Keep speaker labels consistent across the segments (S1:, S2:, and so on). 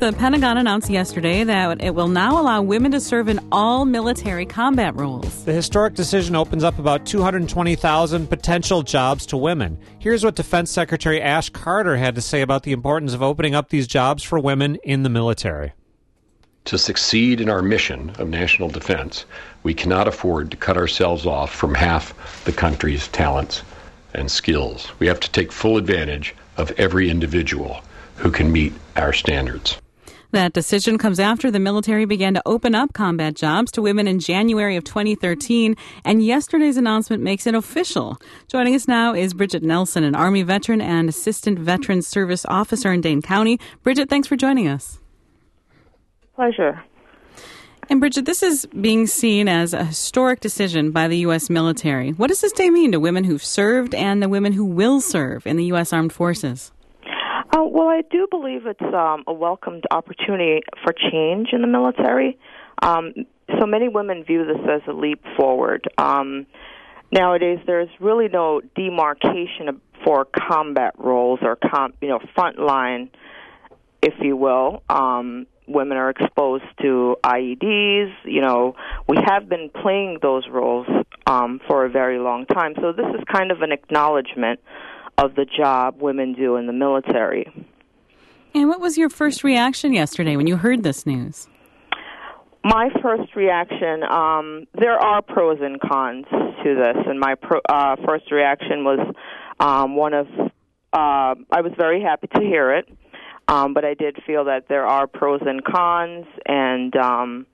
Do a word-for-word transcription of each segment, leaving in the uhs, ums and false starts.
S1: the Pentagon announced yesterday that it will now allow women to serve in all military combat roles.
S2: The historic decision opens up about two hundred twenty thousand potential jobs to women. Here's what Defense Secretary Ash Carter had to say about the importance of opening up these jobs for women in the military.
S3: To succeed in our mission of national defense, we cannot afford to cut ourselves off from half the country's talents and skills. We have to take full advantage of every individual who can meet our standards.
S1: That decision comes after the military began to open up combat jobs to women in January of twenty thirteen, and yesterday's announcement makes it official. Joining us now is Bridget Nelson, an Army veteran and Assistant Veteran Service Officer in Dane County. Bridget, thanks for joining us.
S4: Pleasure.
S1: And Bridget, this is being seen as a historic decision by the U S military. What does this day mean to women who've served and the women who will serve in the U S Armed Forces?
S4: Uh, well, I do believe it's um, a welcomed opportunity for change in the military. Um, so many women view this as a leap forward. Um, nowadays, there's really no demarcation for combat roles or com- you know frontline, if you will. Um, women are exposed to I E Ds. You know, we have been playing those roles um, for a very long time. So this is kind of an acknowledgement of the job women do in the military.
S1: And what was your first reaction yesterday when you heard this news?
S4: My first reaction, um, there are pros and cons to this, and my pro, uh, first reaction was um, one of, uh, I was very happy to hear it, um, but I did feel that there are pros and cons, and um,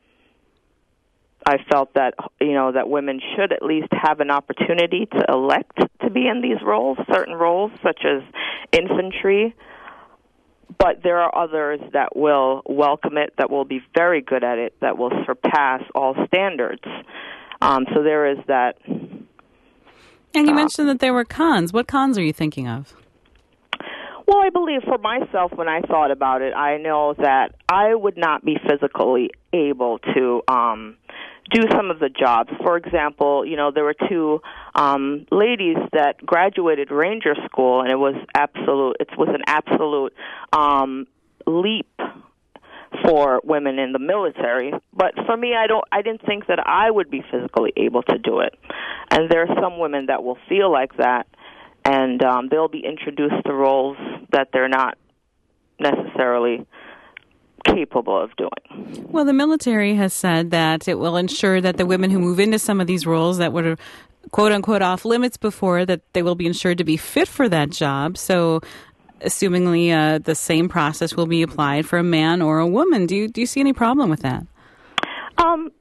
S4: I felt that, you know, that women should at least have an opportunity to elect to be in these roles, certain roles, such as infantry. But there are others that will welcome it, that will be very good at it, that will surpass all standards. Um, so there is that.
S1: And you uh, mentioned that there were cons. What cons are you thinking of?
S4: Well, I believe for myself, when I thought about it, I know that I would not be physically able to um, do some of the jobs. For example, you know, there were two um, ladies that graduated Ranger School, and it was absolute. It was an absolute um, leap for women in the military. But for me, I don't. I didn't think that I would be physically able to do it. And there are some women that will feel like that, and um, they'll be introduced to roles that they're not necessarily capable of doing.
S1: Well, the military has said that it will ensure that the women who move into some of these roles that were quote-unquote off limits before, that they will be ensured to be fit for that job. So assumingly uh, the same process will be applied for a man or a woman. Do you, do you see any problem with that?
S4: Um,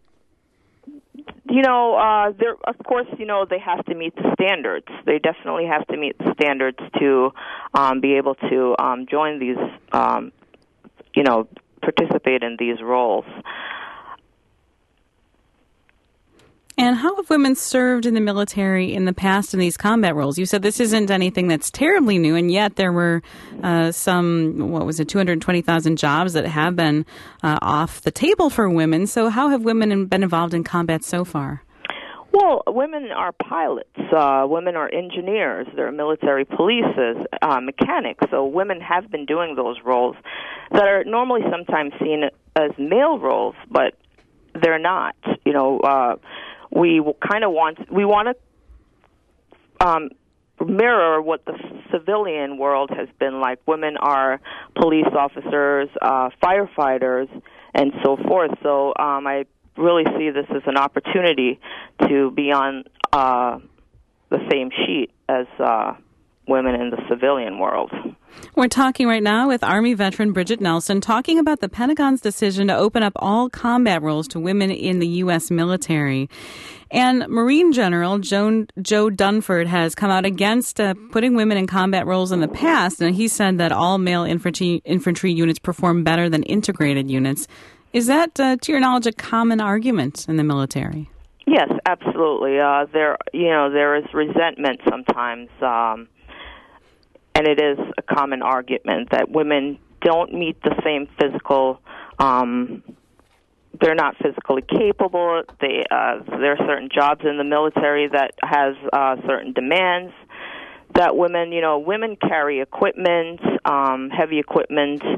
S4: you know, uh, there, of course, you know, they have to meet the standards. They definitely have to meet the standards to um, be able to um, join these, um, you know, participate in these roles.
S1: And how have women served in the military in the past in these combat roles? You said this isn't anything that's terribly new, and yet there were uh, some, what was it, two hundred twenty thousand jobs that have been uh, off the table for women. So how have women been involved in combat so far?
S4: Well, women are pilots. Uh, women are engineers. They're military polices, uh, mechanics. So women have been doing those roles that are normally sometimes seen as male roles, but they're not. You know, uh, we kind of want we want to um, mirror what the civilian world has been like. Women are police officers, uh, firefighters, and so forth. So um, I really see this as an opportunity to be on uh, the same sheet as uh, women in the civilian world.
S1: We're talking right now with Army veteran Bridget Nelson, talking about the Pentagon's decision to open up all combat roles to women in the U S military. And Marine General Joe, Joe Dunford has come out against uh, putting women in combat roles in the past, and he said that all male infantry, infantry units perform better than integrated units. Is that, uh, to your knowledge, a common argument in the military?
S4: Yes, absolutely. Uh, there, you know, there is resentment sometimes, um, and it is a common argument that women don't meet the same physical. Um, they're not physically capable. They uh, there are certain jobs in the military that has uh, certain demands. That women, you know, women carry equipment, um, heavy equipment,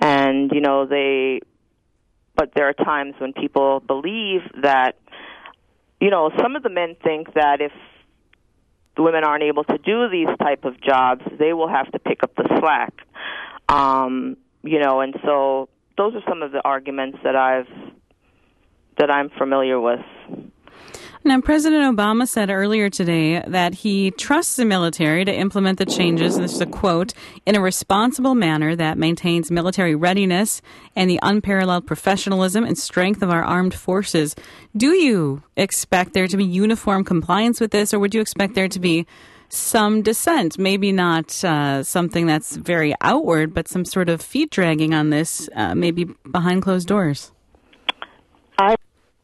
S4: And, you know, they, but there are times when people believe that, you know, some of the men think that if the women aren't able to do these type of jobs, they will have to pick up the slack. Um, you know, and so those are some of the arguments that I've that I'm familiar with.
S1: Now, President Obama said earlier today that he trusts the military to implement the changes, and this is a quote, in a responsible manner that maintains military readiness and the unparalleled professionalism and strength of our armed forces. Do you expect there to be uniform compliance with this, or would you expect there to be some dissent? Maybe not uh, something that's very outward, but some sort of feet dragging on this, uh, maybe behind closed doors.
S4: I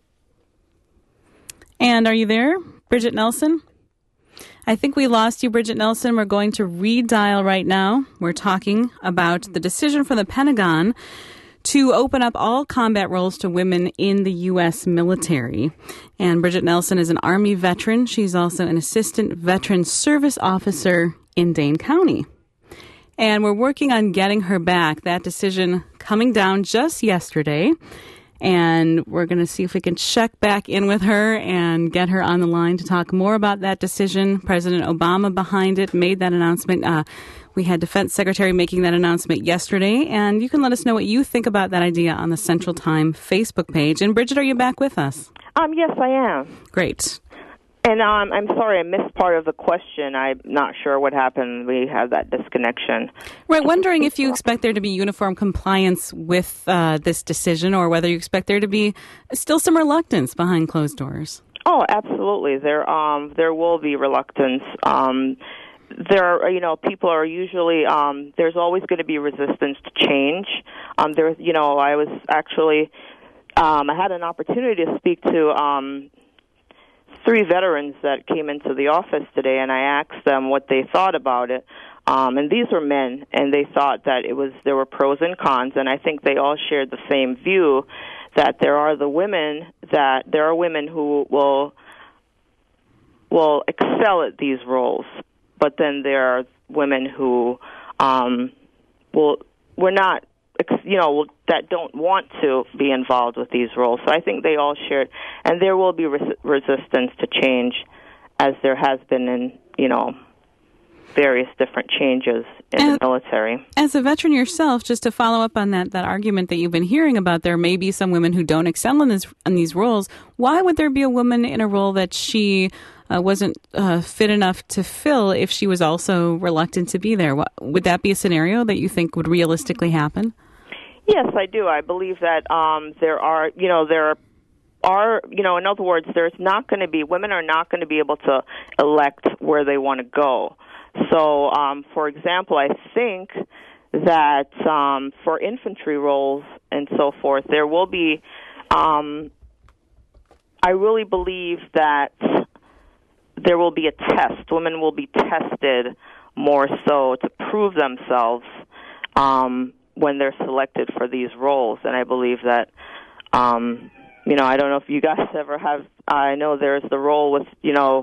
S1: And are you there, Bridget Nelson? I think we lost you, Bridget Nelson. We're going to redial right now. We're talking about the decision from the Pentagon to open up all combat roles to women in the U S military. And Bridget Nelson is an Army veteran. She's also an assistant veteran service officer in Dane County. And we're working on getting her back. That decision coming down just yesterday. And we're going to see if we can check back in with her and get her on the line to talk more about that decision. President Obama behind it made that announcement. Uh, we had Defense Secretary making that announcement yesterday. And you can let us know what you think about that idea on the Central Time Facebook page. And Bridget, are you back with us?
S4: Um, yes, I am.
S1: Great.
S4: And um, I'm sorry, I missed part of the question. I'm not sure what happened. We had that disconnection.
S1: Right, wondering if you expect there to be uniform compliance with uh, this decision, or whether you expect there to be still some reluctance behind closed doors.
S4: Oh, absolutely. There, um, there will be reluctance. Um, there, are, you know, people are usually. Um, there's always going to be resistance to change. Um, there, you know, I was actually. Um, I had an opportunity to speak to. Um, three veterans that came into the office today, and I asked them what they thought about it. Um, and these were men, and they thought that it was there were pros and cons, and I think they all shared the same view that there are the women that there are women who will will excel at these roles, but then there are women who um, will we're not. you know, that don't want to be involved with these roles. So I think they all shared, and there will be res- resistance to change, as there has been in, you know, various different changes in and the military.
S1: As a veteran yourself, just to follow up on that, that argument that you've been hearing about, there may be some women who don't excel in, this, in these roles. Why would there be a woman in a role that she uh, wasn't uh, fit enough to fill if she was also reluctant to be there? What, would that be a scenario that you think would realistically happen?
S4: Yes, I do. I believe that um, there are, you know, there are, are, you know, in other words, there's not going to be, women are not going to be able to elect where they want to go. So, um, for example, I think that um, for infantry roles and so forth, there will be, um, I really believe that there will be a test. Women will be tested more so to prove themselves um when they're selected for these roles. And I believe that, um, you know, I don't know if you guys ever have, I know there's the role with, you know,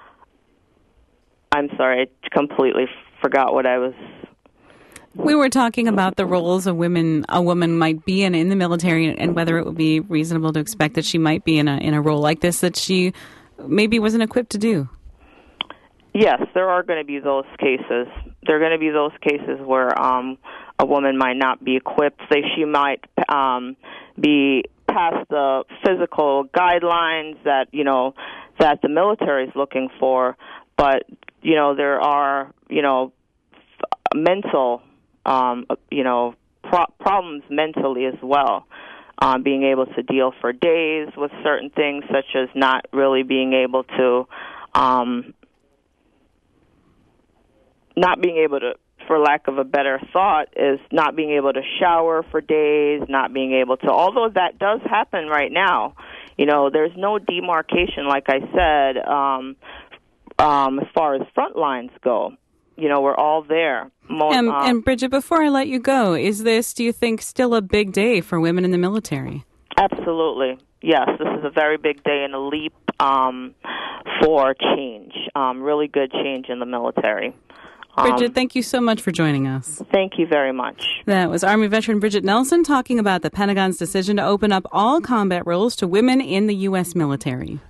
S4: I'm sorry, I completely forgot what I was.
S1: We were talking about the roles a women a woman might be in in the military, and whether it would be reasonable to expect that she might be in a in a role like this that she maybe wasn't equipped to do.
S4: Yes, there are going to be those cases. There are going to be those cases where um, a woman might not be equipped. Say she might um, be past the physical guidelines that, you know, that the military is looking for, but, you know, there are, you know, mental, um, you know, pro- problems mentally as well. Um, being able to deal for days with certain things, such as not really being able to, um, not being able to, for lack of a better thought, is not being able to shower for days, not being able to, although that does happen right now. You know, there's no demarcation, like I said, um, um, as far as front lines go. You know, we're all there. Most,
S1: and,
S4: um,
S1: and Bridget, before I let you go, is this, do you think, still a big day for women in the military?
S4: Absolutely. Yes, this is a very big day and a leap um, for change, um, really good change in the military.
S1: Bridget, um, thank you so much for joining us.
S4: Thank you very much.
S1: That was Army veteran Bridget Nelson talking about the Pentagon's decision to open up all combat roles to women in the U S military.